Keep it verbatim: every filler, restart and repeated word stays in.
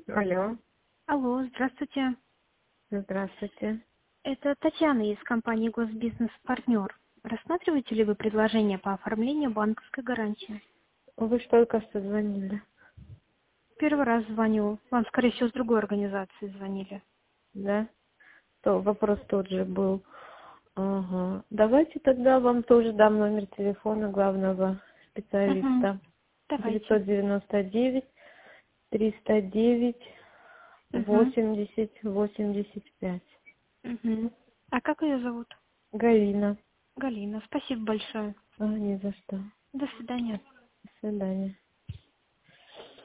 Алло, Алло, здравствуйте. здравствуйте. Это Татьяна из компании «Госбизнес Партнер». Рассматриваете ли вы предложение по оформлению банковской гарантии? Вы ж только что звонили, Первый раз звоню. Вам, скорее всего, с другой организации звонили. да? То вопрос тот же был. Ага. Давайте тогда вам тоже дам номер телефона главного Угу. специалиста. Давайте. девятьсот девяносто девять триста девять Угу. восемьдесят восемьдесят пять. Угу. А как ее зовут? Галина. Галина. Спасибо большое. А, не за что. До свидания. До свидания.